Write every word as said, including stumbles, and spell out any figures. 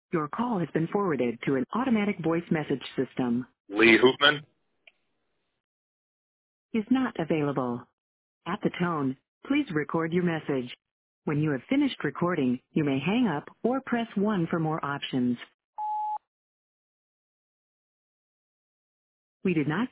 Your call has been forwarded to an automatic voice message system. Lee Hoopman. Is not available. At the tone, please record your message. When you have finished recording, you may hang up or press one for more options. We did not